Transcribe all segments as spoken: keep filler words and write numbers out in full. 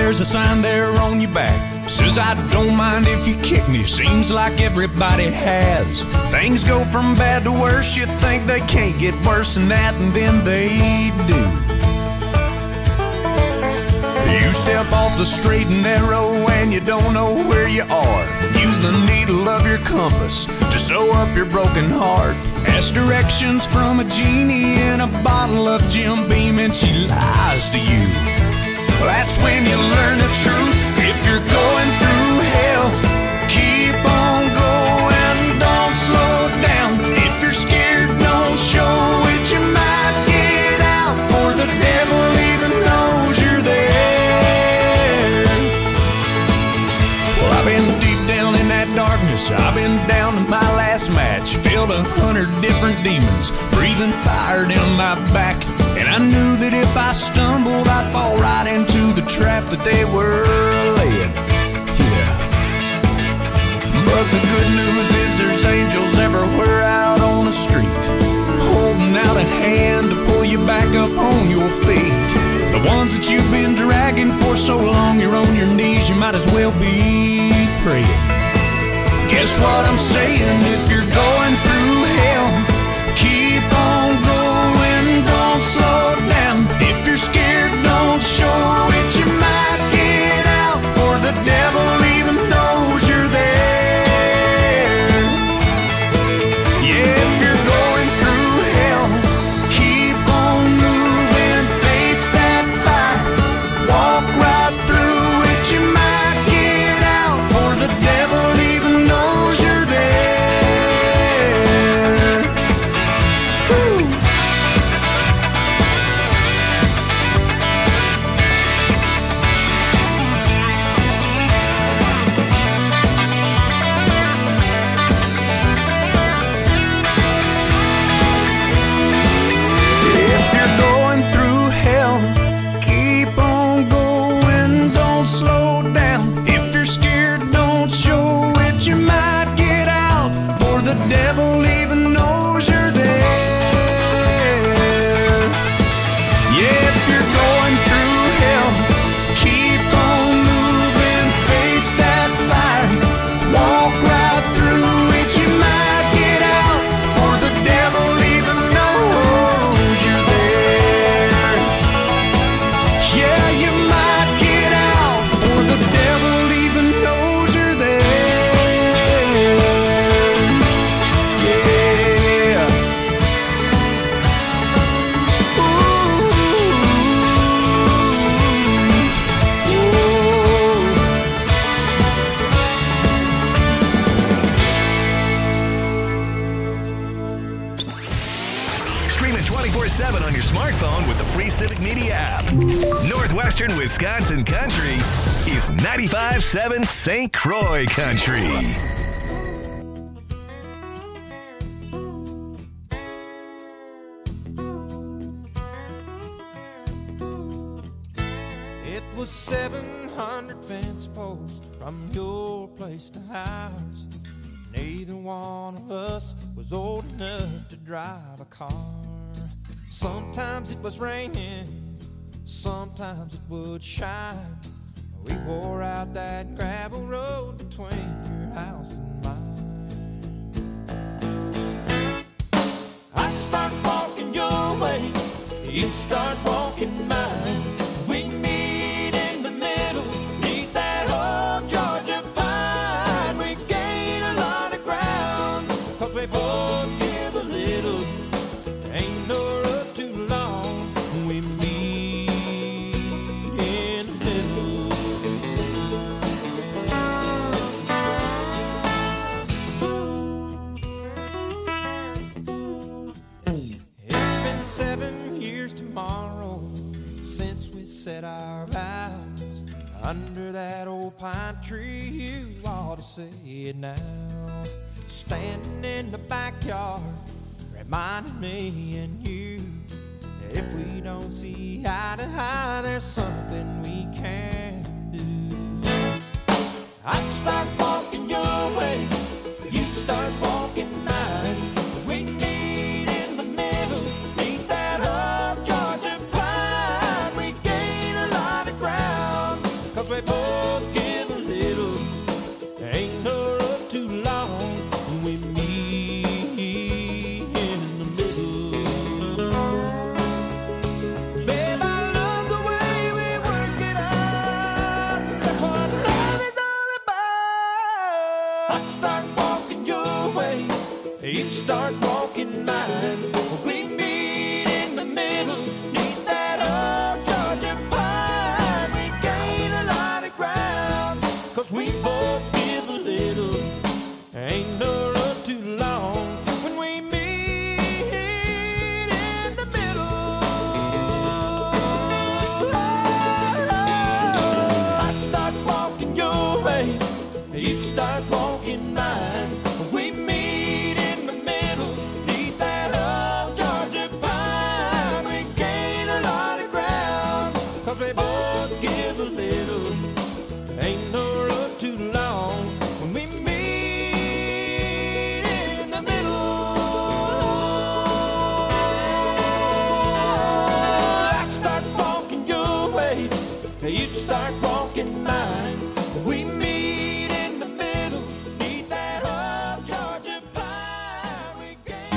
there's a sign there on your back. Says I don't mind if you kick me. Seems like everybody has. Things go from bad to worse. You think they can't get worse than that, and then they do. You step off the straight and narrow and you don't know where you are. Use the needle of your compass to sew up your broken heart. Ask directions from a genie in a bottle of Jim Beam and she lies to you. That's when you learn the truth. If you're going through hell, keep on going, don't slow down. If you're scared, don't show it. You might get out, for the devil even knows you're there. Well, I've been deep down in that darkness. I've been down to my last match. Filled a hundred different demons, breathing fire down my back. And I knew that if I stumbled, I'd fall right into the trap that they were laying. Yeah. But the good news is there's angels everywhere out on the street, holding out a hand to pull you back up on your feet. The ones that you've been dragging for so long, you're on your knees, you might as well be praying. Guess what I'm saying? If you're going through hell, keep on going, don't slow down. If you're scared, don't show it. You might get out, for the devil even knows you're there. Yeah, if you're going through hell, keep on moving, face that fire, walk right through it. You might get out, for the devil even knows you're there. Woo. If you're going through hell, keep on going, don't slow down. If you're scared, don't show it. You might get out, for the devil even knows you're there. Yeah, if you're going through hell, keep on moving, face that fire, walk right through it. You might get out, for the devil even knows you're there. Yeah, you might get out, for the devil even knows you're there. Yeah. Ooh. Stream it twenty-four seven on your smartphone with the free Civic Media app. Northwestern Wisconsin Country is ninety-five point seven Saint Croix Country. It was seven hundred fence posts from your place to ours. Neither one of us was old enough to drive a car. Sometimes it was raining, sometimes it would shine. We wore out that gravel road between your house and mine. I'd start walking your way, you'd start walking mine. We meet in the middle, neath that old Georgia pine. We gain a lot of ground, cause we both give a little. Ain't no road too long, we meet in the middle. It's been seven years tomorrow since we said our vows under that old pine tree. You ought to say it now. Standing in the backyard, reminding me and you that if we don't see eye to eye, there's something we can do. I'd start walking your way, you'd start walking mine. We meet in the middle, meet that old Georgia pine. We gain a lot of ground, cause we both give a little. Ain't no road too long when we meet in the middle. Babe, I love the way we work it out. That's what love is all about. I start walking your way, you start walking mine. We meet in the middle, neath that old Georgia pine. We gain a lot of ground, 'cause we both give a little. Ain't no road too long when we meet in the middle. I start walking your way, you start walking mine. We meet in the middle, neath that old Georgia pine. We gain a lot of ground, 'cause we both give a little. Ain't no road too long when we meet in the middle. I start walking your way, you start walking mine. We meet in the middle, neath that old Georgia pine. We gain.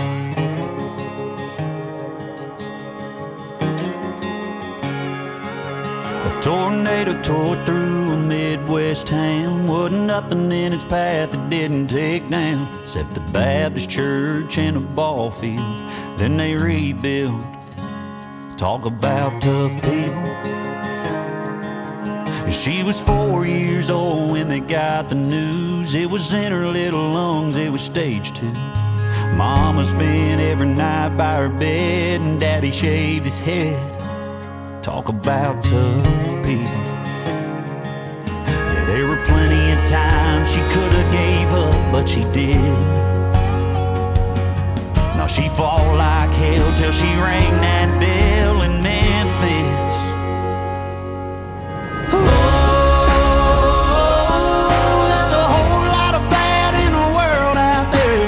A tornado tore through a Midwest town. Wasn't nothing in its path that didn't take down, except the Baptist church and a ball field. Then they rebuilt. Talk about tough people. She was four years old when they got the news. It was in her little lungs, it was stage two. Mama spent every night by her bed, and Daddy shaved his head. Talk about tough people. Yeah, there were plenty of times she could have gave up, but she didn't. Now she fought like hell till she rang that bell in Memphis. Oh, there's a whole lot of bad in the world out there.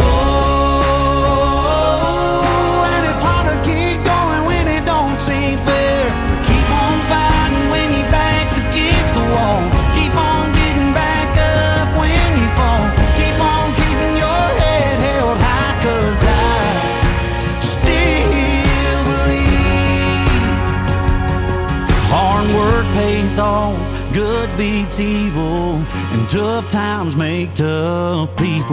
Oh, and it's hard to keep going when it don't seem fair. Keep on fighting when your back's against the wall. Keep on getting back up when you fall. Keep on keeping your head held high, 'cause I still believe hard work pays off, good beats evil, and tough times make tough people.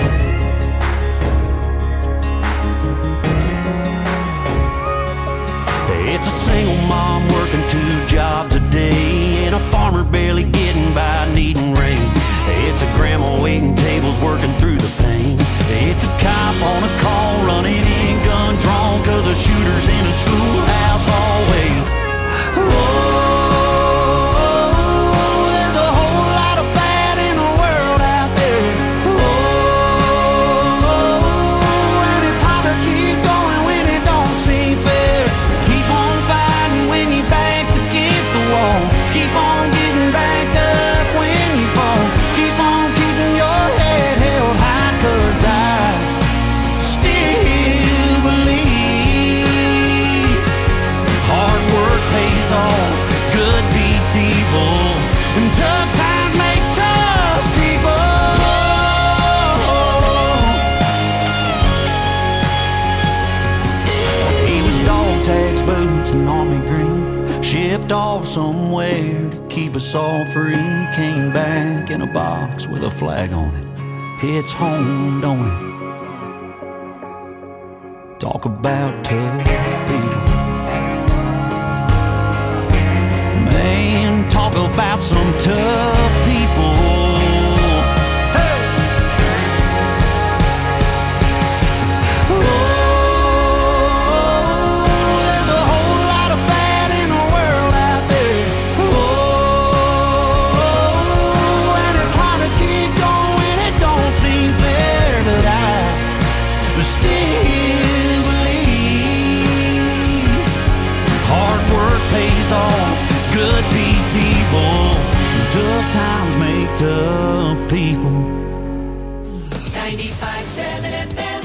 It's a single mom working two jobs a day, and a farmer barely getting by needing rain. It's a grandma waiting tables working through the pain. It's a cop on a call running in gun drawn, 'cause a shooter's in a schoolhouse hallway. Oh, there's a whole lot of bad in the world out there. Oh, and it's hard to keep going when it don't seem fair. Keep on fighting when your back's against the wall. Keep on getting back up when you fall. Keep on keeping your head held high, 'cause I still believe hard work pays off, good beats evil, and tough times make tough people. He was dog tags, boots, and army green, shipped off somewhere to keep us all free. Came back in a box with a flag on it. It's home, don't it? Talk about tough people. Man, talk about some tough people. Hey! Oh, there's a whole lot of bad in the world out there. Oh, and it's hard to keep going, it don't seem fair, but I still believe hard work pays off, good beats evil, tough times make tough people. ninety-five seven F M.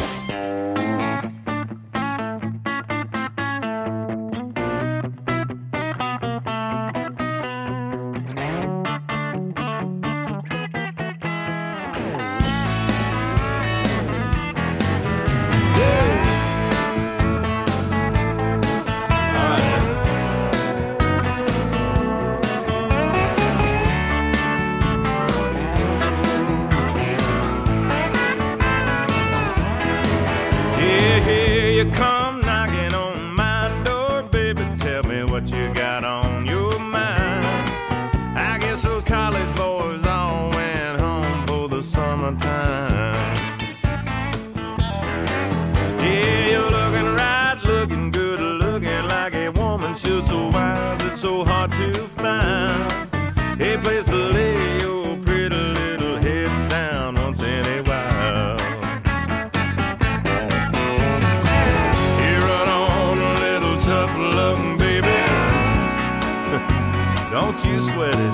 sweated.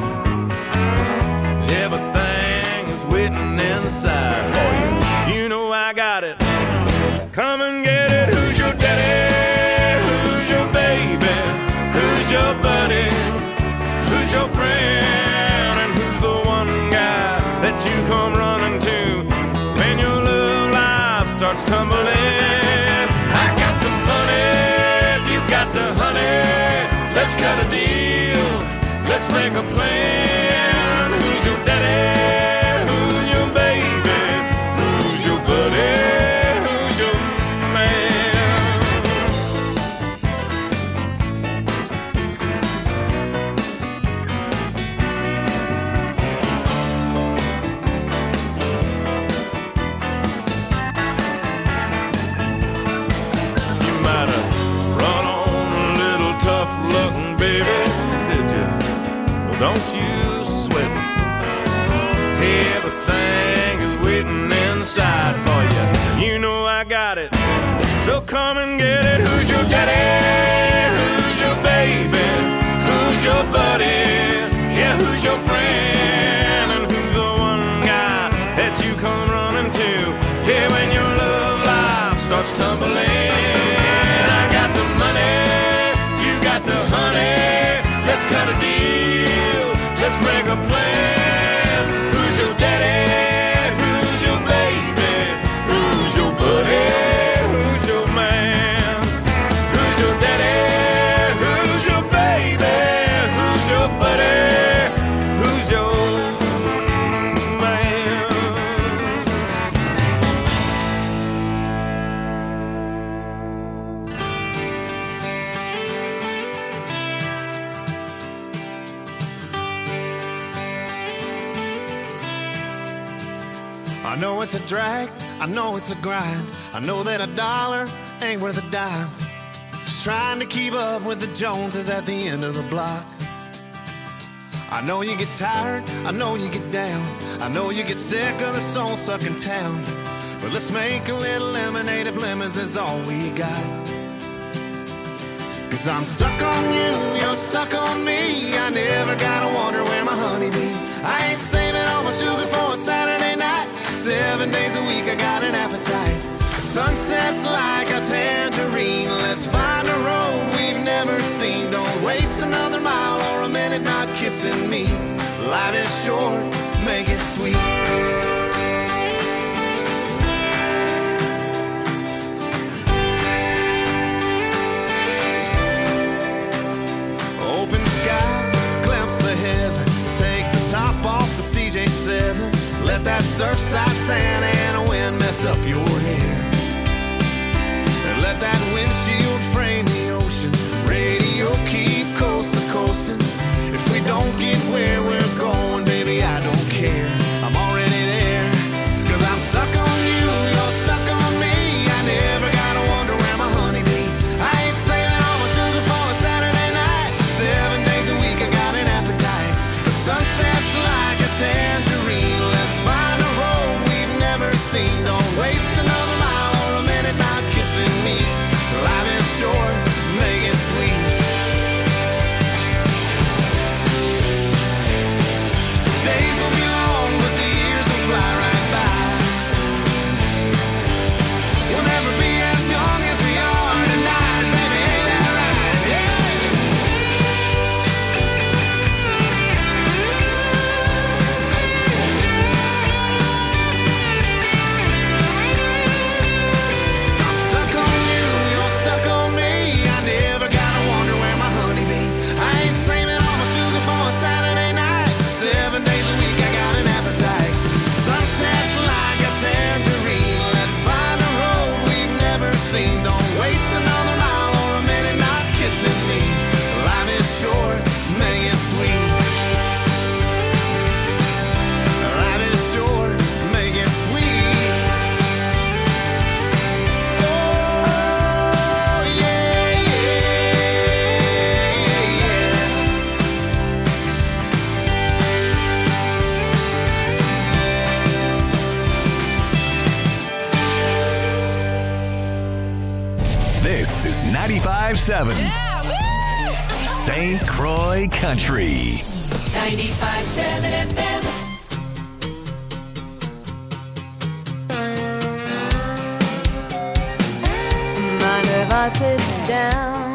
Everything is waiting inside for you. You know I got it. Come and get it. Who's your daddy? Who's your baby? Who's your buddy? Who's your friend? And who's the one guy that you come running to when your love life starts tumbling? I got the money, if you've got the honey. Let's cut a deal, let's make a plan. Who's your daddy? Who's your baby? Who's your buddy? Who's your man? You might have run on a little tough looking baby, did you? Well, don't you sweat. Everything is waiting inside for you. You know I got it. So come and get it. Who's your daddy? Who's your baby? Who's your buddy? Yeah, who's your friend? And who's the one guy that you come running to here when your love life starts tumbling? I got the money, you got the honey. Let's cut a deal, let's make a plan. Who's your daddy? Who's your baby? Who's your buddy? Who's your man? Who's your daddy? Who's your baby? Who's your buddy? Who's your man? I know it's a drag, I know it's a grind. I know that a dollar ain't worth a dime. Just trying to keep up with the Joneses at the end of the block. I know you get tired, I know you get down. I know you get sick of the soul-sucking town. But let's make a little lemonade if lemons is all we got. Cause I'm stuck on you, you're stuck on me. I never gotta wonder where my honey be. I ain't saving all my sugar for a Saturday night. Seven days a week I got an appetite. The sunset's like a tangerine. Let's find a road we've never seen. Don't waste another mile or a minute not kissing me. Life is short, make it sweet. Open sky, glimpse of heaven. Take the top off the C J seven. Let that surfside sand and a wind mess up your hair. And let that windshield frame the ocean. Radio keep coast to coasting. If we don't get where we're going, baby, I don't care. I'm already there. Cause I'm stuck on you, you're stuck on me. I never gotta wonder where my honey be. I ain't saving all my sugar for a Saturday night. Seven days a week I got an appetite. The sunset's like a tangerine. Let's find a road we've never seen. Don't waste another mile or a minute not kissing me. Life is short, make it sweet. Days will be long, but the years will fly right by. We'll never be as young as we are tonight, baby, ain't that right? Yeah. I'm stuck on you, you're stuck on me. I never gotta wonder where my honey be. I ain't saving all my sugar for a Saturday night. Seven days a week I got an appetite. Sunset's like a tangerine. Let's find a road we've never seen. Don't waste another mile or a minute not kissing me. Life is short, make it sweet. Life is short, make it sweet. Oh, yeah, yeah, yeah. This is ninety-five seven Saint Croix Country. ninety-five seven F M. Mind if I sit down?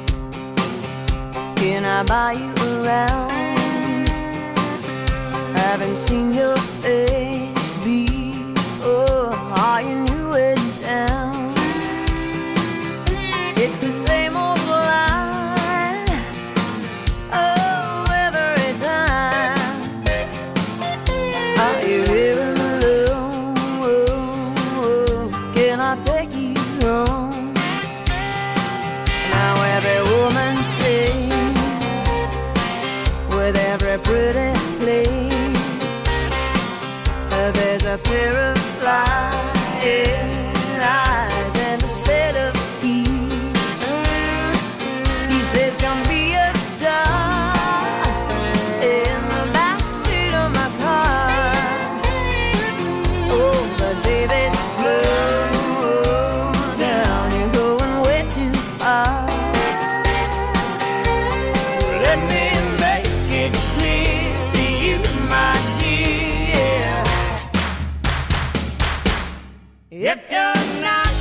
Can I buy you around? Haven't seen your face before. Are you new in town? It's the same old line. Oh, every time. Are you here alone? Can I take you home? Now every woman sings with every pretty place. There's a pair of flying eyes and a set of keys. He says, "Come be a star in the backseat of my car." Oh, but baby, slow down, you're going way too far. Let me make it clear to you, my dear. If you're not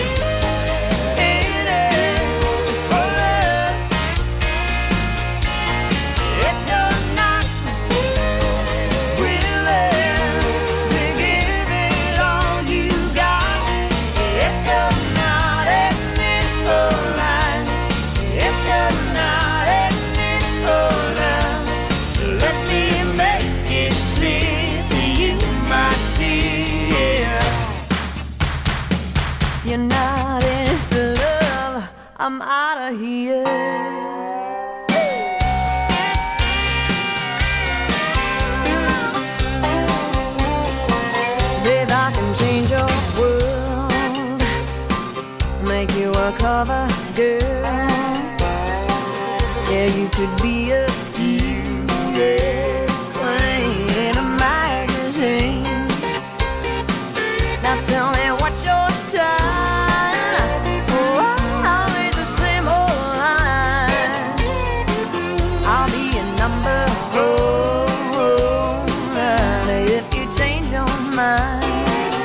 in it for love, if you're not willing to give it all you got, if you're not in it for life, if you're not in it for love, let me make it clear to you, my dear. If you're not in it for love, I'm out of here. Babe, I can change your world, make you a cover girl. Yeah, you could be a queen in a magazine. Now tell me what's your style? Oh, always the same old line. I'll be a number four if you change your mind.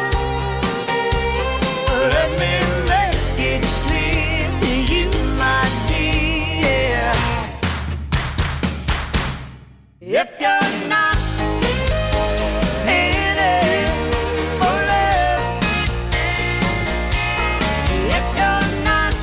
Let me make it clear to you, my dear. If you're not in it for love, if you're not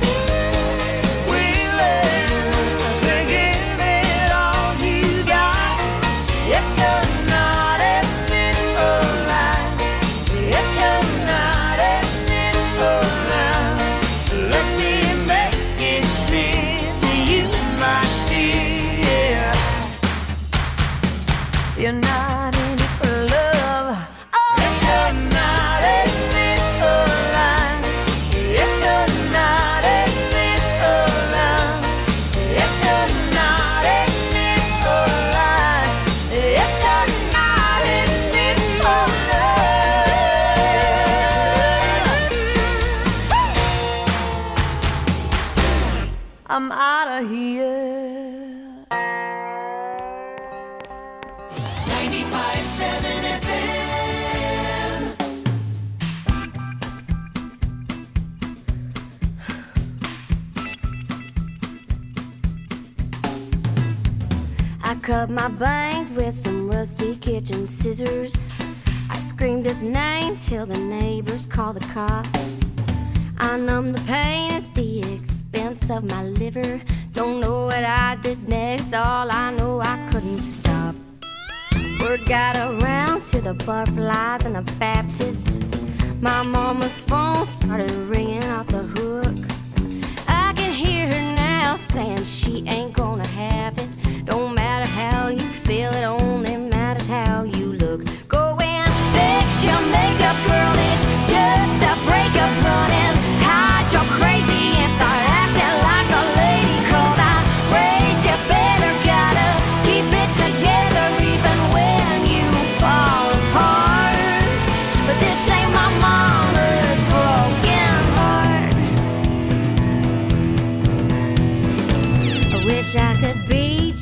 willing to give it all you got, if you're not in it for life, if you're not in it for love, let me make it clear to you, my dear. You're not in it for love. Oh, if you're not in it for life, if you're not in it for love, if you're not in it for life, if you're not in it for love, I'm out of here. ninety-five seven F M. I cut my bangs with some rusty kitchen scissors. I screamed his name till the neighbors called the cops. I numbed the pain at the expense of my liver. Don't know what I did next, all I know I couldn't stop. Word got around to the butterflies and the Baptist. My mama's phone started ringing off the hook. I can hear her now saying she ain't gonna have it. Don't matter how you feel, it only matters how you look. Go and fix your makeup, girl, it's just a breakup. Running, hide your crazy and start acting like a lady. Cause I raised you better, gotta keep it together even when you fall apart. But this ain't my mama's broken heart. I wish I could be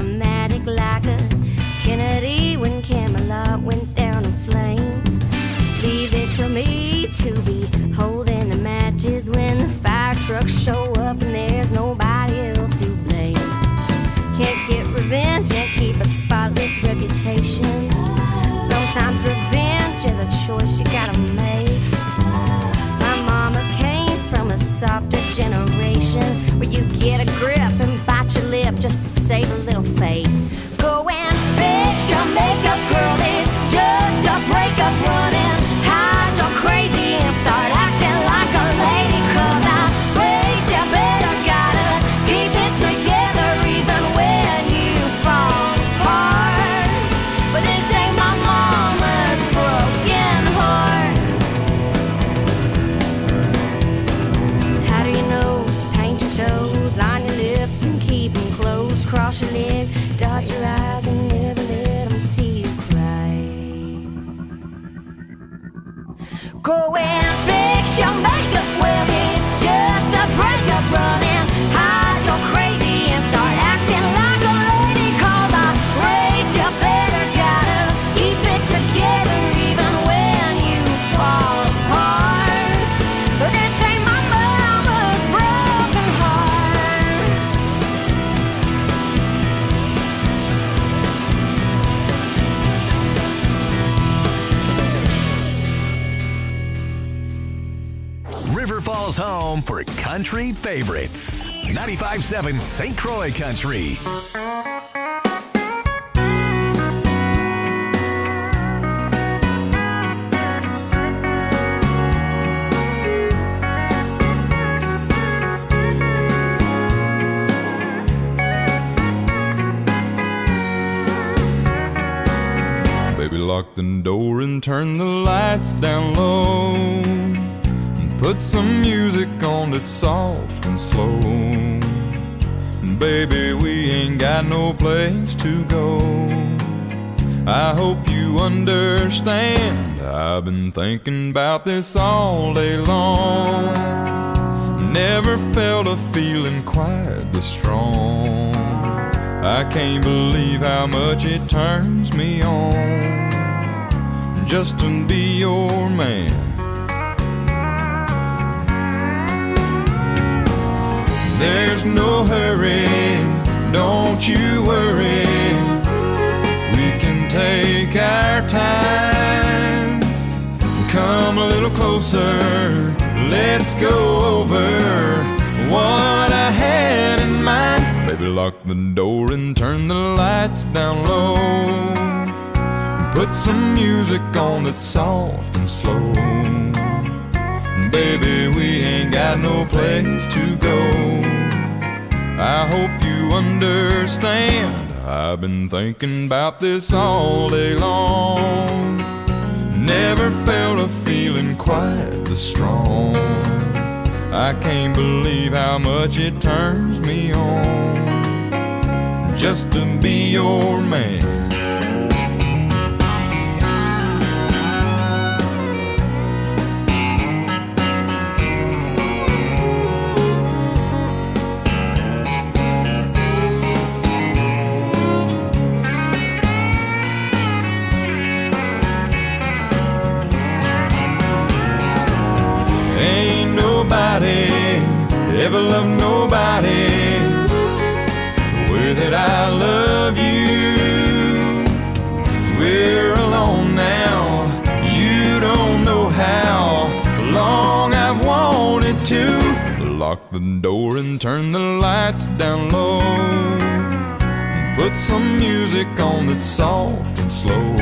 automatic like a Kennedy when Camelot went down in flames. Leave it to me to be holding the matches when the fire trucks show up and there's nobody else to blame. Can't get revenge and keep a spotless reputation. Sometimes revenge is a choice you gotta make. My mama came from a softer generation where you get a grip and bite your lip just to save a little face. Go and fix your makeup, girl, it's just a breakup running. Hide your crazy and start acting like a lady, cause I raised you better, gotta keep it together even when you fall apart. But this ain't my mama's broken heart. Powder your nose, paint your toes, line your lips and keep them closed. Cross your legs, dot your eyes and never let them see you cry. Go and fix your makeup, well it's just a breakup running. Hide your crazy and start acting like a lady, cause I raised you better, gotta keep it together even when you fall apart. But this ain't my mama's broken heart. River Falls home for country favorites. ninety-five point seven Saint Croix Country. Baby, lock the door and turn the lights down low. And put some music on that's soft and slow. Baby, we ain't got no place to go. I hope you understand. I've been thinking about this all day long. Never felt a feeling quite this strong. I can't believe how much it turns me on just to be your man. There's no hurry, don't you worry. We can take our time. Come a little closer, let's go over what I had in mind. Baby, lock the door and turn the lights down low. Put some music on that's soft and slow. Baby, we ain't got no place to go. I hope you understand. I've been thinking about this all day long. Never felt a feeling quite this strong. I can't believe how much it turns me on just to be your man. Ever love nobody the way that I love you. We're alone now, you don't know how long I've wanted to. Lock the door and turn the lights down low. Put some music on that's soft and slow.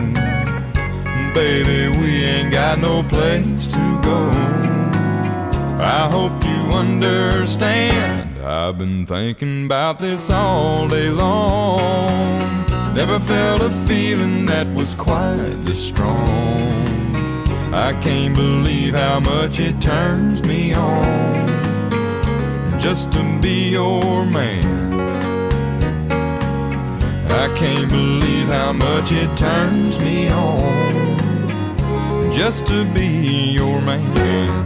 Baby, we ain't got no place to go. I hope you understand. I've been thinking about this all day long. Never felt a feeling that was quite this strong. I can't believe how much it turns me on just to be your man. I can't believe how much it turns me on just to be your man.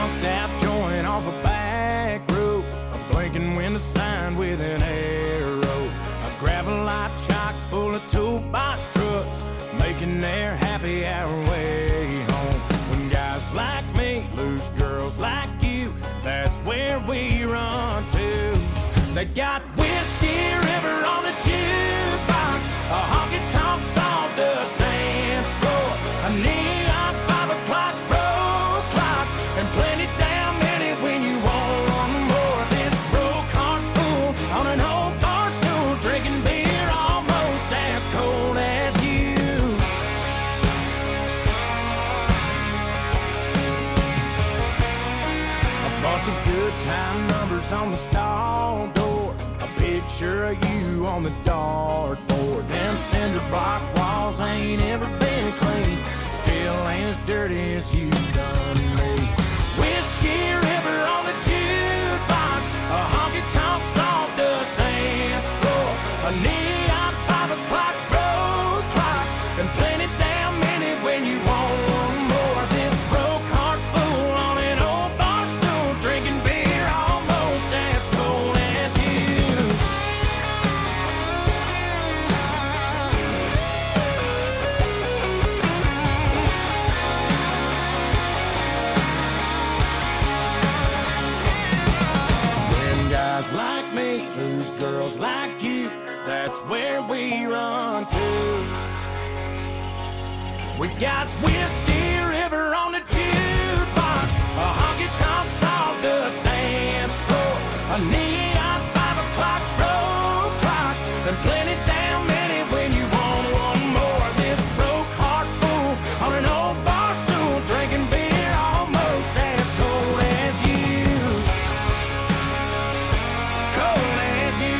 smoked out joint off a back road, a blinking window signed with an arrow, a gravelite chock full of toolbox trucks, making their happy hour way home. When guys like me lose girls like you, that's where we run to. They got Whiskey River on the jukebox, a honky-tonk sawdust dance floor, a neon five o'clock road clock, and plenty damn many when you want one more. This broke heart fool on an old bar stool, drinking beer almost as cold as you. A bunch of good time numbers on the stall door, a picture of you on the dartboard. Them cinder block walls ain't ever been clean, still ain't as dirty as you done me. Whiskey River on the jukebox, a honky-tonk sawdust dance floor, a neon five o'clock road clock, and plenty damn many when you want one more. This broke heart fool on an old bar stool, drinking beer almost as cold as you. When guys like me lose girls like you, that's where we run to. We got Whiskey River on the jukebox, a honky-tonk sawdust dance floor, a neon five o'clock road clock, and plenty damn many when you want one more. This broke heart fool on an old bar stool, drinking beer almost as cold as you. Cold as you.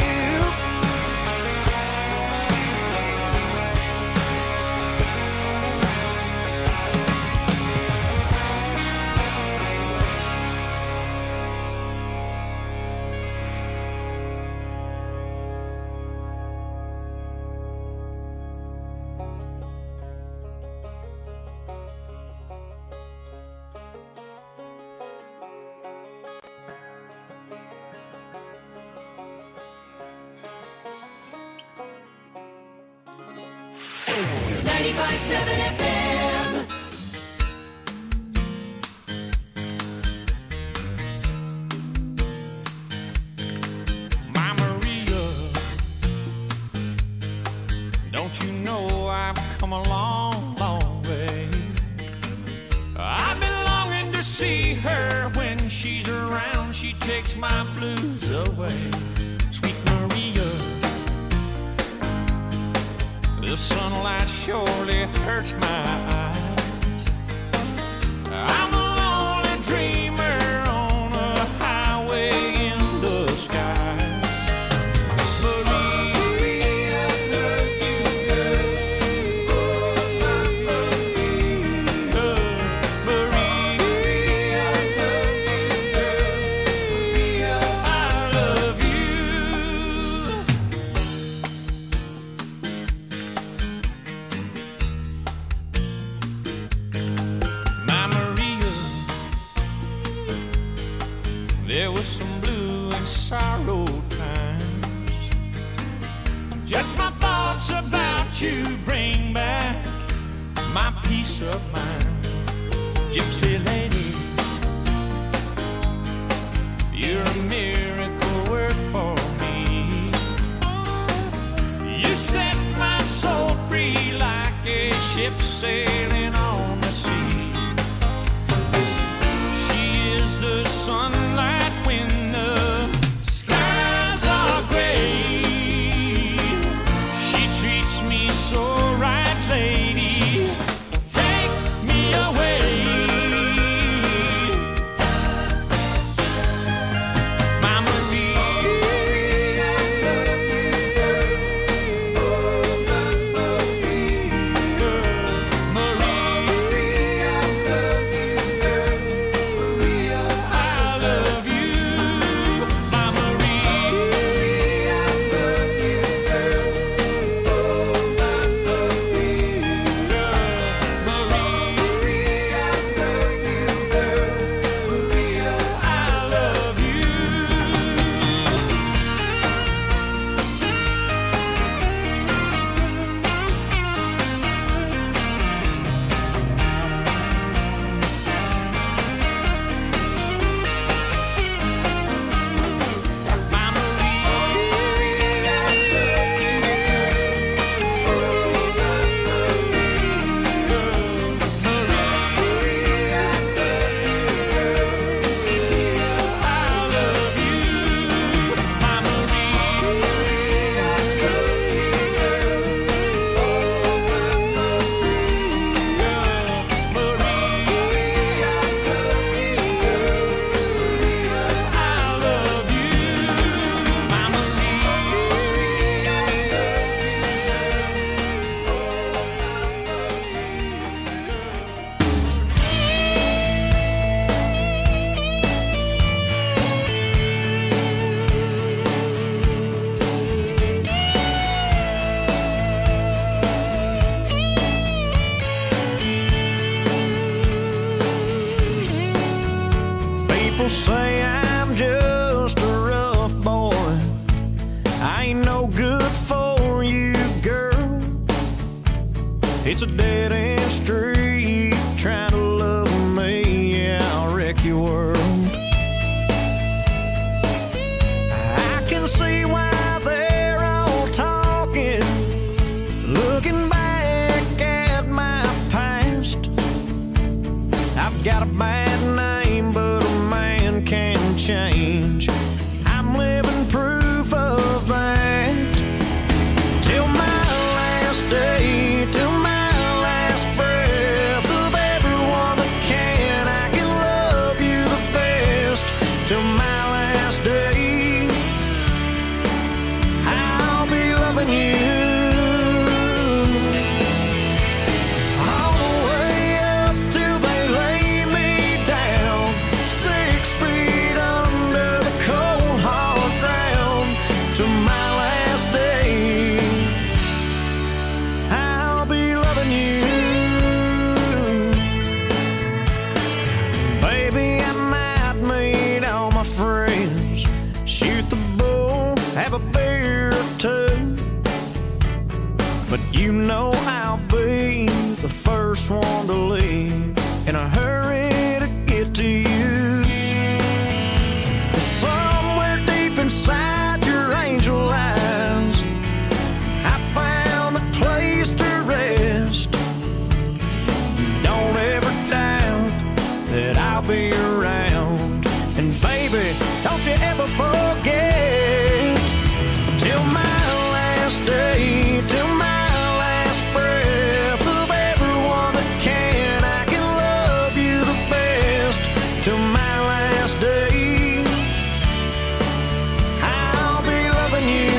ninety-five seven F M. My Maria, don't you know I've come a long, long way? I've been longing to see her. When she's around, she takes my blues away. Sweet Maria, the sunlight surely hurts my eyes. I'm a lonely dreamer on a highway in the sky. Maria, I love you, girl. Oh, my Maria. Maria, I love you, girl. Maria, I love My Maria, there was some blue and sorrow times. Just my thoughts about you bring back my peace of mind. Gypsy lady, you're a miracle work for me. You set my soul free like a ship sailing on the sea. She is the sunlight when the skies are gray. She treats me so right, lady. Take me away. My Maria, I love you, girl. Oh, my Maria. Maria, I love you, girl. Maria, I love People say I'm just a rough boy. I ain't no good for you, girl. It's a dead-end street. Trying to love me, yeah, I'll wreck your world. I can see why they're all talking, looking back at my past. I've got a bad name, but a man can change. I'm living proof of that. Till my last day, till my last breath of everyone that can, I can love you the best. Till my last day, I'll be loving you. All the way up till they lay me down, six feet under the cold hard ground. Till my last day, I'll be loving you. Baby, I might meet all my friends, shoot the bull, have a beer or two, but you know I'll be the first one to leave in a hurry to get to you. Somewhere deep inside your angel eyes, I found a place to rest. Don't ever doubt that I'll be around. And baby, don't you ever forget, till my last day, till my last breath of everyone that can, I can love you the best. Till my last day, I'll be loving you.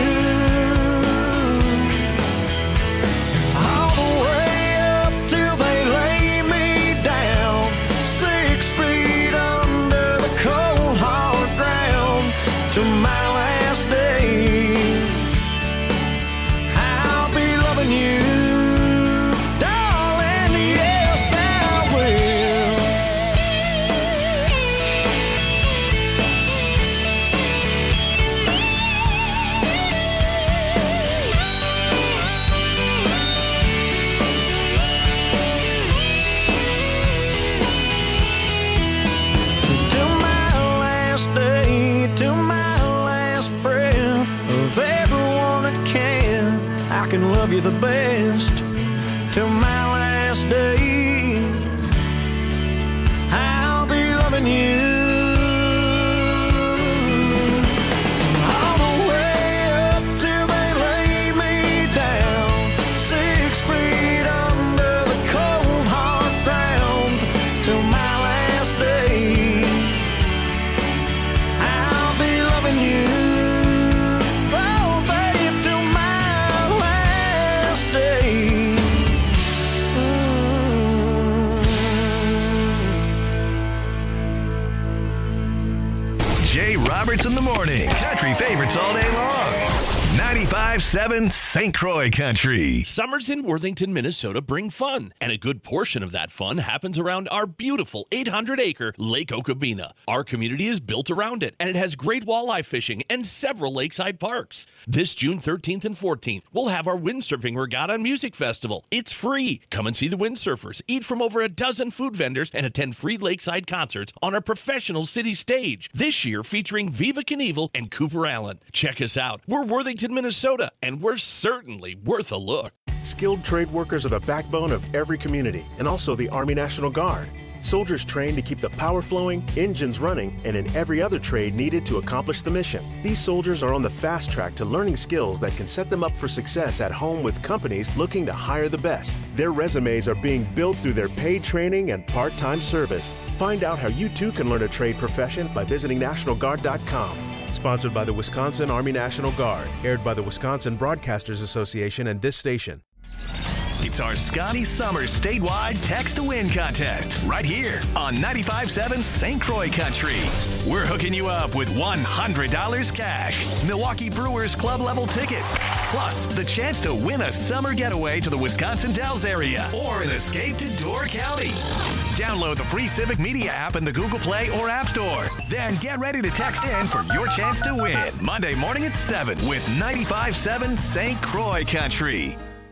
All the way up till they lay me down, six feet under the cold hard ground. Till my last day, I'll be loving you, darling, yes I will. Till my last day, till my last breath of everyone that can, I can love you the best. Till my last day, I'll be loving you. All the way up till they lay me down, six feet under the cold hard ground. Till my last day, I'll be loving you. Oh, babe, till my last day. Jay Roberts in the morning. Country favorites all day long. ninety-five seven Saint Croix Country. Summers in Worthington, Minnesota bring fun, and a good portion of that fun happens around our beautiful eight hundred acre Lake Okabena. Our community is built around it, and it has great walleye fishing and several lakeside parks. This June thirteenth and fourteenth, we'll have our windsurfing regatta and music festival. It's free. Come and see the windsurfers, eat from over a dozen food vendors, and attend free lakeside concerts on our professional city stage. This year featuring Viva Knievel and Cooper Allen. Check us out. We're Worthington, Minnesota, and we're certainly worth a look. Skilled trade workers are the backbone of every community and also the Army National Guard. Soldiers trained to keep the power flowing, engines running, and in every other trade needed to accomplish the mission. These soldiers are on the fast track to learning skills that can set them up for success at home with companies looking to hire the best. Their resumes are being built through their paid training and part-time service. Find out how you too can learn a trade profession by visiting National Guard dot com. Sponsored by the Wisconsin Army National Guard. Aired by the Wisconsin Broadcasters Association and this station. It's our Scotty Summers statewide Text to Win contest right here on ninety-five seven Saint Croix Country. We're hooking you up with one hundred dollars cash, Milwaukee Brewers club level tickets, plus the chance to win a summer getaway to the Wisconsin Dells area or an escape to Door County. Download the free Civic Media app in the Google Play or App Store. Then get ready to text in for your chance to win Monday morning at seven with ninety-five point seven Saint Croix Country.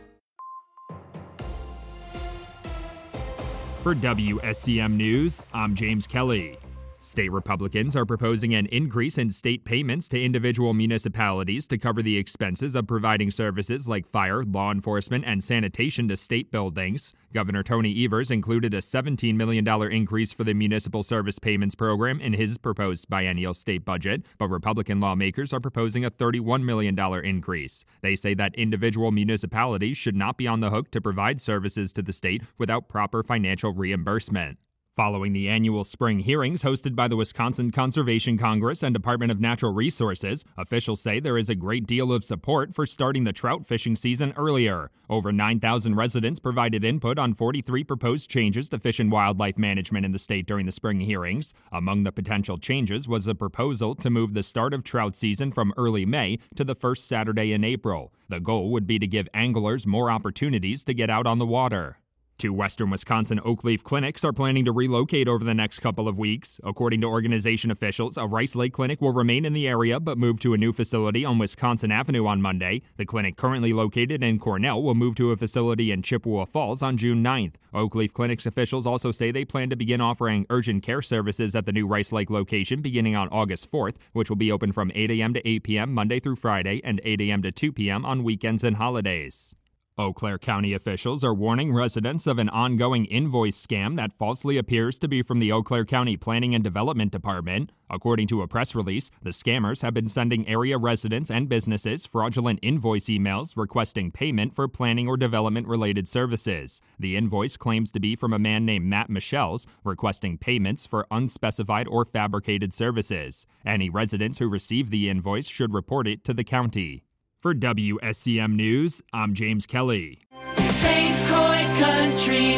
For W S C M News, I'm James Kelly. State Republicans are proposing an increase in state payments to individual municipalities to cover the expenses of providing services like fire, law enforcement, and sanitation to state buildings. Governor Tony Evers included a seventeen million dollars increase for the Municipal Service Payments Program in his proposed biennial state budget, but Republican lawmakers are proposing a thirty-one million dollars increase. They say that individual municipalities should not be on the hook to provide services to the state without proper financial reimbursement. Following the annual spring hearings hosted by the Wisconsin Conservation Congress and Department of Natural Resources, officials say there is a great deal of support for starting the trout fishing season earlier. Over nine thousand residents provided input on forty-three proposed changes to fish and wildlife management in the state during the spring hearings. Among the potential changes was a proposal to move the start of trout season from early May to the first Saturday in April. The goal would be to give anglers more opportunities to get out on the water. Two western Wisconsin Oakleaf clinics are planning to relocate over the next couple of weeks. According to organization officials, a Rice Lake clinic will remain in the area but move to a new facility on Wisconsin Avenue on Monday. The clinic currently located in Cornell will move to a facility in Chippewa Falls on June ninth. Oakleaf Clinics officials also say they plan to begin offering urgent care services at the new Rice Lake location beginning on August fourth, which will be open from eight a.m. to eight p.m. Monday through Friday and eight a.m. to two p.m. on weekends and holidays. Eau Claire County officials are warning residents of an ongoing invoice scam that falsely appears to be from the Eau Claire County Planning and Development Department. According to a press release, the scammers have been sending area residents and businesses fraudulent invoice emails requesting payment for planning or development-related services. The invoice claims to be from a man named Matt Michels, requesting payments for unspecified or fabricated services. Any residents who receive the invoice should report it to the county. For W S C M News, I'm James Kelly. Saint Croix Country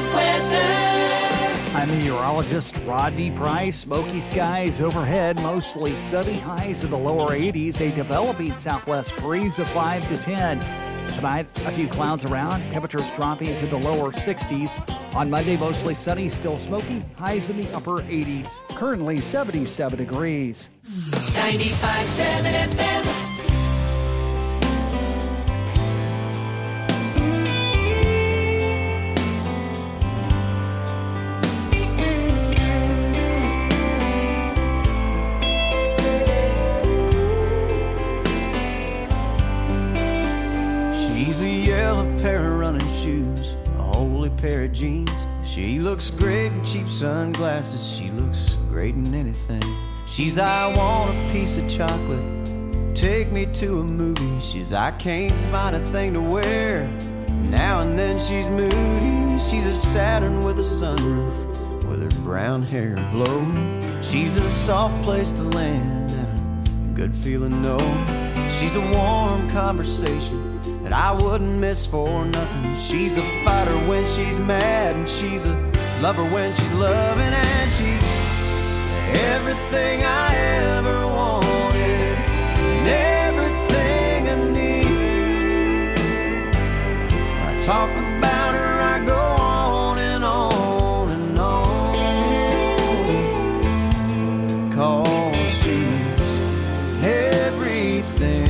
weather. I'm meteorologist Rodney Price. Smoky skies overhead, mostly sunny, highs in the lower eighties, a developing southwest breeze of five to ten. Tonight, a few clouds around, temperatures dropping into the lower sixties. On Monday, mostly sunny, still smoky, highs in the upper eighties. Currently seventy-seven degrees. ninety-five point seven F M. Pair of jeans. She looks great in cheap sunglasses. She looks great in anything. She's I want a piece of chocolate. Take me to a movie. She's I can't find a thing to wear. Now and then she's moody. She's a Saturn with a sunroof, with her brown hair blowing. She's a soft place to land and a good feeling no. She's a warm conversation that I wouldn't miss for nothing. She's a fighter when she's mad, and she's a lover when she's loving, and she's everything I ever wanted and everything I need. I talk about her, I go on and on and on, 'cause she's everything.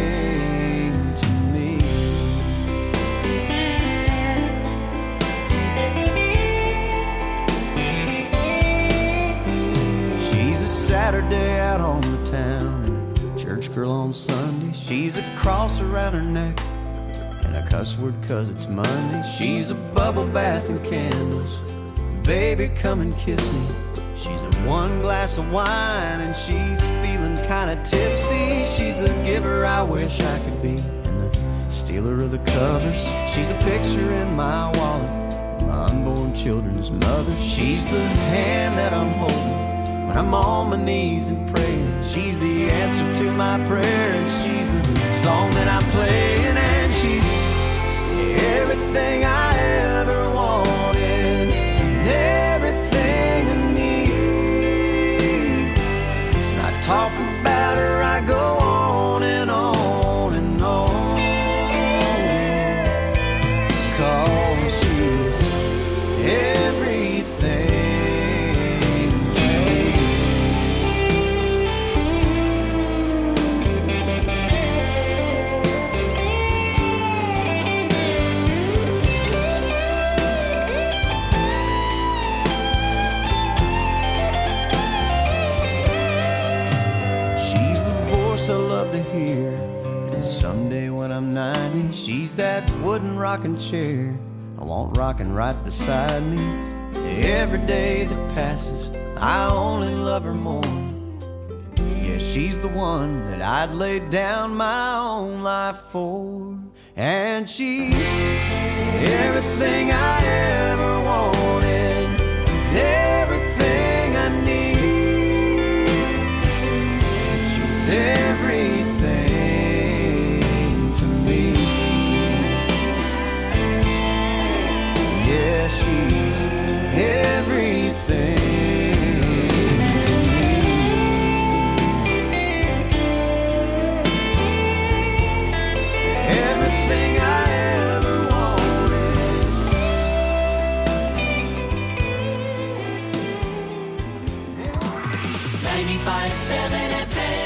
Saturday out on the town and a church girl on Sunday. She's a cross around her neck and a cuss word 'cause it's Monday. She's a bubble bath and candles. Baby, come and kiss me. She's a one glass of wine and she's feeling kinda tipsy. She's the giver I wish I could be and the stealer of the covers. She's a picture in my wallet, my unborn children's mother. She's the hand that I'm holding when I'm on my knees and praying. She's the answer to my prayer, and she's the song that I'm playing, and she's everything I ever wanted and everything I need. When I talk about her, I go on and on and on, 'cause she's everything. voice I love to hear. And someday when I'm ninety, she's that wooden rocking chair I want rocking right beside me. Every day that passes, I only love her more. Yeah, she's the one that I'd lay down my own life for. And she's everything I ever wanted, everything I need. She's everything to me. Yeah, she's everything. ninety-five point seven F M.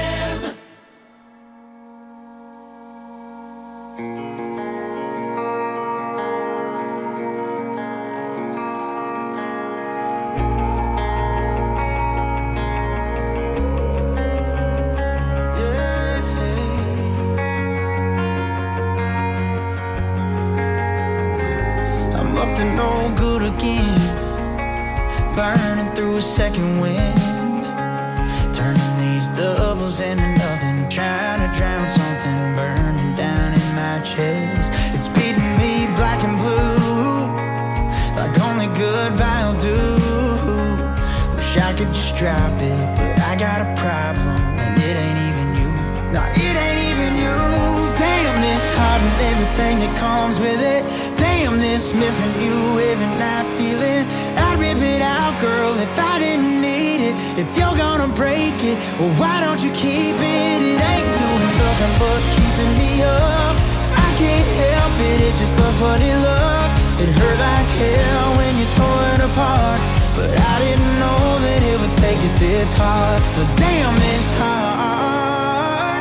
I'm up to no good again, burning through a second wind, turning these doubles into nothing, trying to drown something burning down in my chest. It's beating me black and blue, like only good vinyl do. Wish I could just drop it, but I got a problem, and it ain't even you. No, it ain't even you. Damn, this heart and everything that comes with it. Damn, this missing you every night feeling. I'd rip it out, girl, if I didn't need it. If you're gonna break it, well, why don't you keep it? It ain't doing nothing but keeping me up. I can't help it, it just loves what it loves. It hurt like hell when you tore it apart, but I didn't know that it would take it this hard. But damn, it's hard.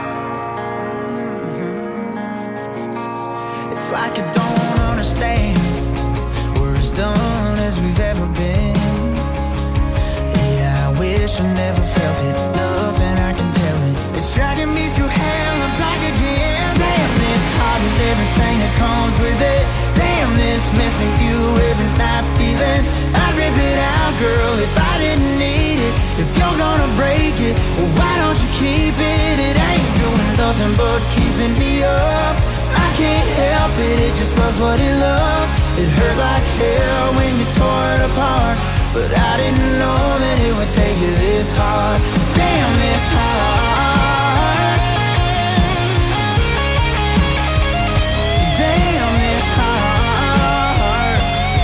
It's like I don't understand. We're as done as we've ever been. Yeah, I wish I never felt it. Nothing I can tell it. It's dragging me through hell and back again. Damn, this heart and everything that comes with it. Damn, this missing you every night feeling. I'd rip it out, girl, if I didn't need it. If you're gonna break it, well, why don't you keep it? It ain't doing nothing but keeping me up. I can't help it, it just loves what it loves. It hurt like hell when you tore it apart, but I didn't know that it would take you this hard. Damn, this hard. Damn, this hard.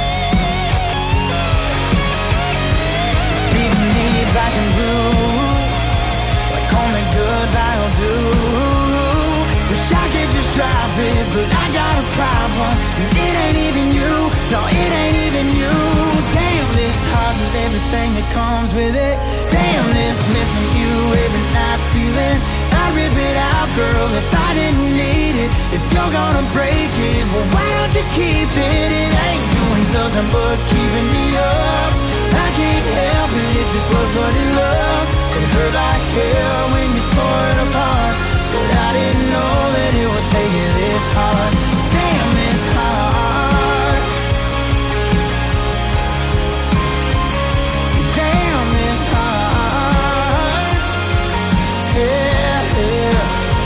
It's beating me black and blue, like only good vinyl do. Wish I could just drop it, but I got a problem, and it ain't even you. No, it ain't even you. Damn, this heart and everything that comes with it. Damn, this missing you every night feeling. I'd rip it out, girl, if I didn't need it. If you're gonna break it, well, why don't you keep it? It ain't doing nothing but keeping me up. I can't help it, it just loves what it loves. It hurt like hell when you tore it apart, but I didn't know that it would take you this hard. Damn, this hard. Damn, this hard. Yeah, yeah.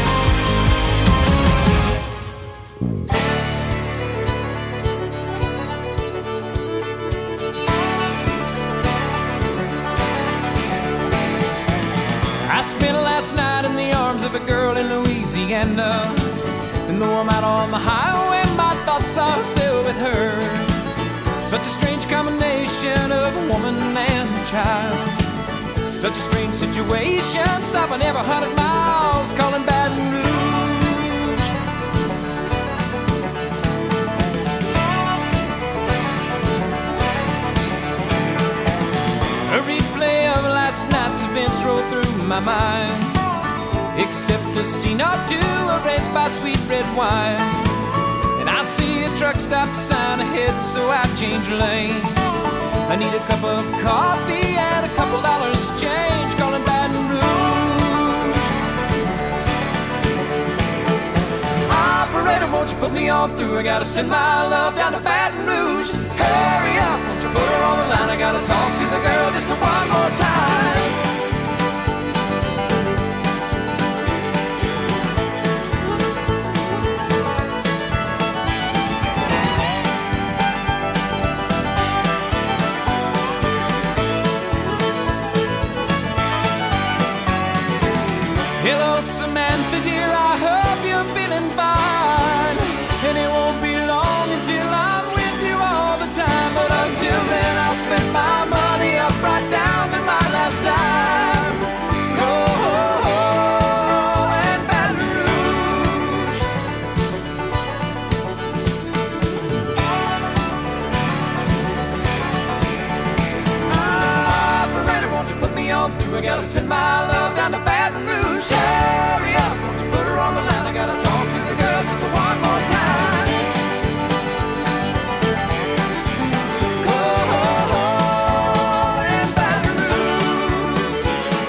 I spent last night in the arms of a girl in Louisiana, and though I'm out on the highway, my thoughts are still with her. Such a strange combination of a woman and a child. Such a strange situation, stopping every hundred miles, calling Baton Rouge. A replay of last night's events rolled through my mind, except a scene or two erased by sweet red wine. And I see a truck stop sign ahead, so I change lanes. I need a cup of coffee and a couple dollars change, calling Baton Rouge. on through. I gotta send my love down to Baton Rouge. Hurry up, won't you put her on the line? I gotta talk to the girl just one more time. Hello, Samantha, dear, I hope you're feeling fine. And it won't be long until I'm with you all the time. But until then, I'll spend my money up right down to my last dime. Go and Baton Rouge. Ah, Beretta, won't you put me on through? I gotta send my love down to Baton Rouge. Hurry up, won't you put her on the line? I gotta talk to the girl just one more time. Go and Baton Rouge,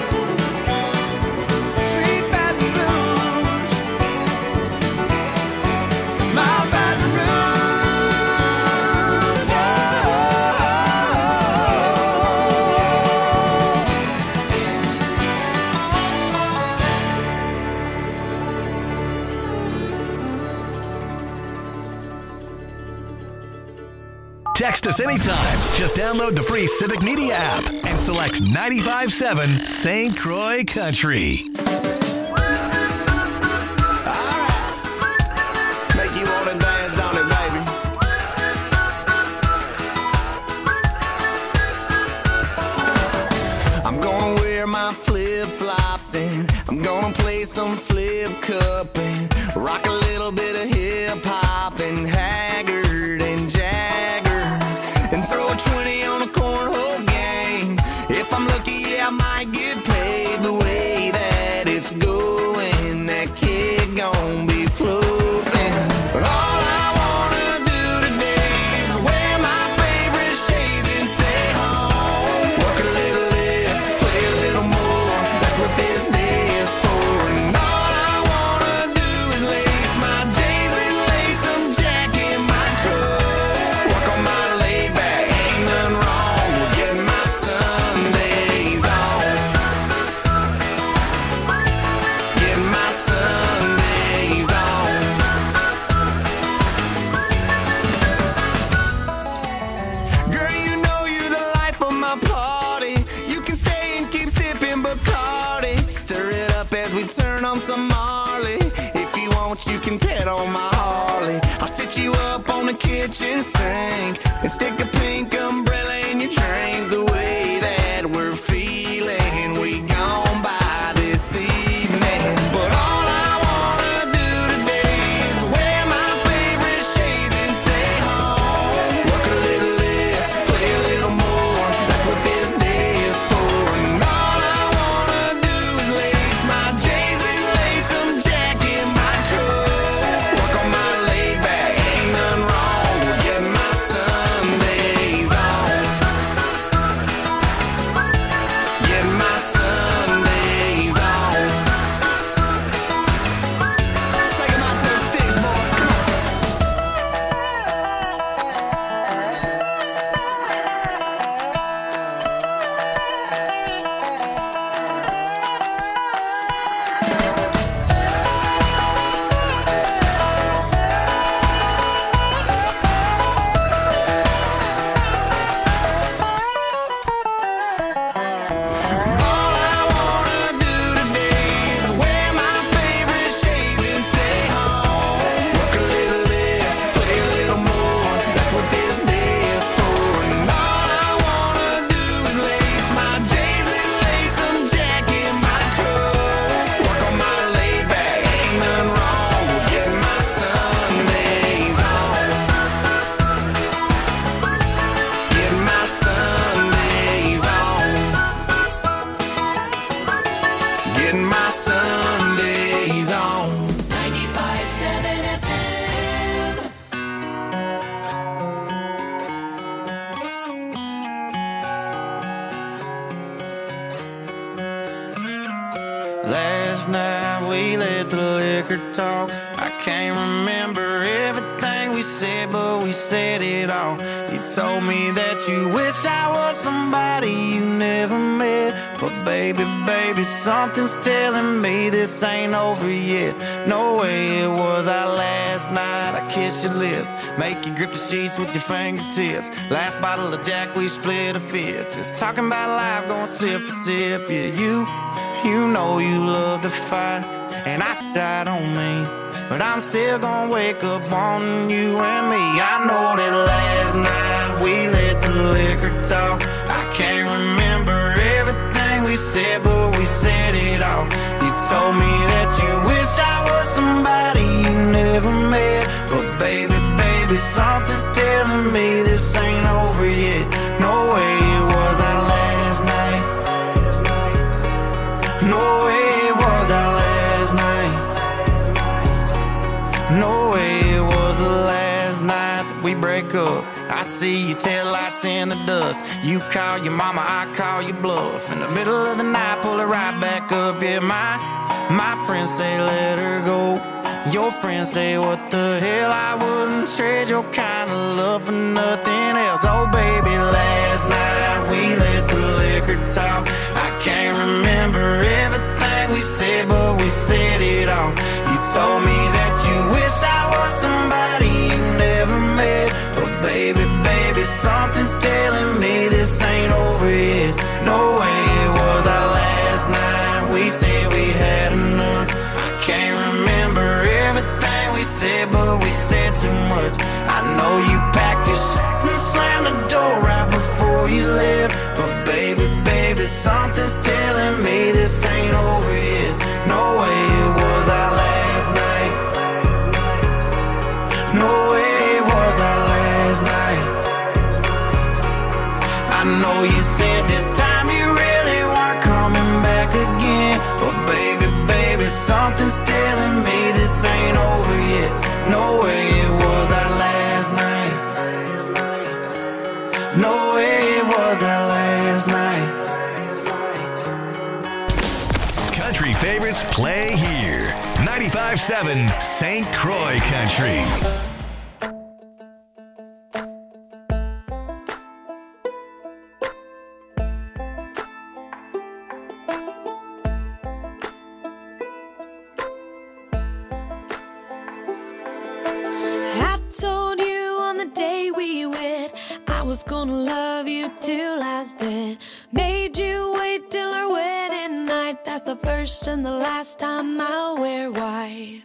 sweet Baton Rouge, my Baton Rouge. Text us anytime. Just download the free Civic Media app and select ninety-five point seven Saint Croix Country. Make you wanna dance, don't it, baby? I'm gonna wear my flip-flops and I'm gonna play some flip cup and rock a little bit of hip-hop and Haggard and Jagger and throw a twenty on a cornhole game. If I'm lucky, yeah, I might get paid the way that it's going. That kid gon' be floating. But all I wanna do today is wear my favorite shades and stay home. Work a little less, play a little more. That's what this day is for. And all I wanna do is lace my J's and lace some Jack in my coat. Work on my laid back, ain't nothing wrong with getting my Sundays on. Getting my Sundays on. Girl, you know you're the life of my party. You can stay and keep sipping Bacardi. Stir it up as we turn on some Marley. If you want, you can pet on my Harley. I'll sit you up on the kitchen sink and stick a pink umbrella in your drink. The way that we're feeling, we gone by this evening. But all I wanna do today is wear my favorite shades and stay home. Work a little less, play a little more. That's what this day is for. And all I wanna do is lace my J's and lace some Jack in my coat. Work on my laid back, ain't nothing wrong with getting my Sundays on. Getting my Sundays on. Take 'em out to the sticks, boys. Come on. All I wanna do today is wear my favorite shades and stay home. Work a little less, play a little more. That's what this day is for. And all I wanna do is lace my J's and lace some Jack in my coat. Work on my laid back, ain't nothing wrong with getting my Sundays on. Getting my Sundays on. Getting my Sundays on. ninety-five point seven F M. Last night we let the liquor talk. I can't remember everything we said, but we said it all. You told me that you wish I was somebody you never met. But baby, baby, something's telling me this ain't over yet. No way it was our last night. I kissed your lips, make you grip the sheets with your fingertips. Last bottle of Jack, we split a fifth. Just talking about life, going sip for sip. Yeah, you, you know you love to fight, and I died on me. But I'm still gonna wake up on you and me. I know that last night we let the liquor talk. I can't remember everything we said, but we said it all. You told me that you wish I was somebody you never met. But baby, baby, something's telling me this ain't over yet. No way it was our last night. No way it was our last night. No way it was the last night that we break up. I see your taillights in the dust. You call your mama, I call your bluff. In the middle of the night, pull it right back up. Yeah, my, my friends say let her go. Your friends say what the hell, I wouldn't trade your kind of love for nothing else. Oh baby, last night we let the liquor talk. I can't remember everything we said, but we said it all. You told me that you wish I was somebody you never met. But baby, baby, something's telling me this ain't over yet. No way it was our last night. We said we'd had enough. I can't remember everything we said, but we said too much. I know you packed your shit and slammed the door right before you left. But baby, baby, something's telling me this ain't over yet. No way it was our last night. No way it was our last night. I know you said this time you really weren't coming back again. But baby, baby, something's telling me this ain't over yet. No way it was our last night. No way it was our last night. Country favorites play here. ninety-five seven Saint Croix Country. I told you on the day we wed I was gonna love you till I was dead. Made you wait till our wedding night. That's the first and the last time I'll wear white.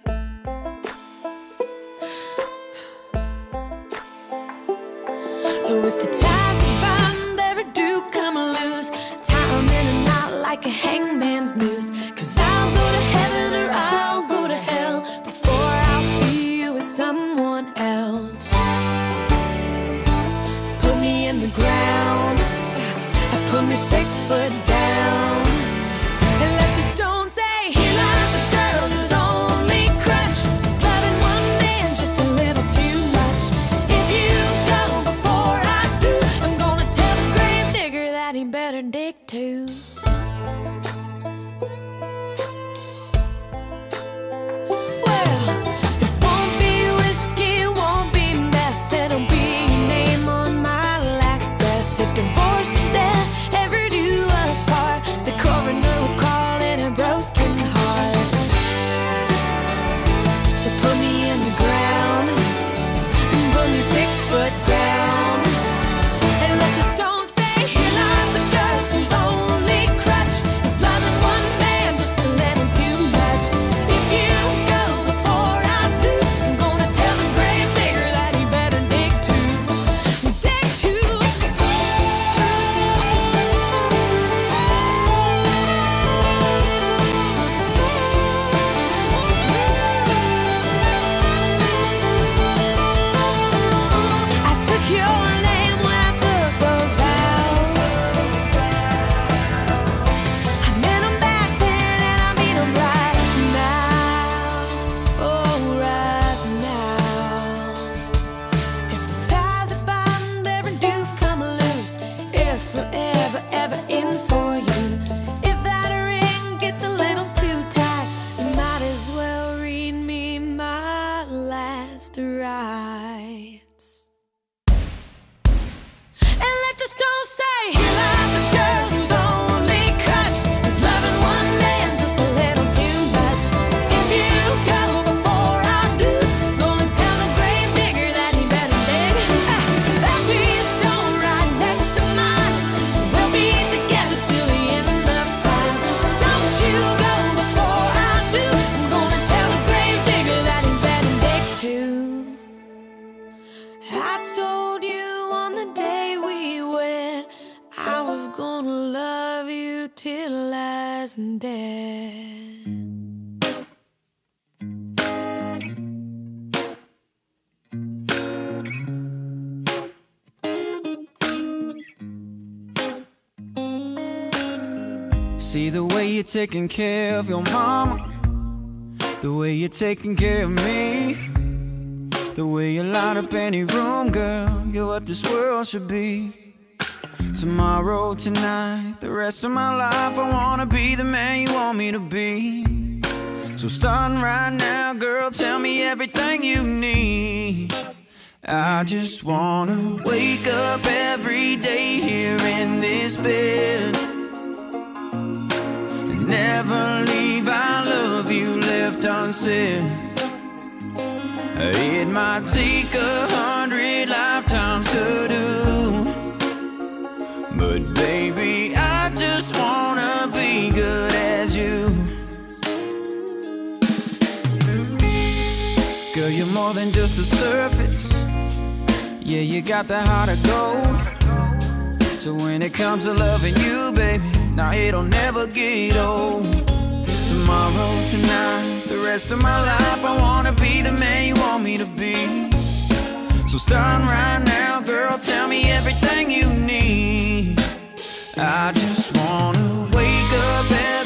So if the ties of bond ever do come loose, tie 'em in a knot like a hangman's noose. 'Cause I'll go to heaven or I'll go to hell before I'll see you with someone else. Put me in the ground, put me six foot down, and let the stone say, here lies a girl whose only crutch is loving one man just a little too much. If you go before I do, I'm gonna tell the grave digger that he better dig too. isn't dead. See the way you're taking care of your mama, the way you're taking care of me, the way you light up any room, girl, you're what this world should be. Tomorrow, tonight, the rest of my life, I wanna be the man you want me to be. So starting right now, girl, tell me everything you need. I just wanna wake up every day here in this bed, never leave, I love you left unsaid. It might take a hundred lifetimes to do, but baby, I just wanna be good as you. Girl, you're more than just the surface. Yeah, you got the heart of gold. So when it comes to loving you, baby, now it'll never get old. Tomorrow, tonight, the rest of my life, I wanna be the man you want me to be. So starting right now, girl, tell me everything you need. I just wanna wake up and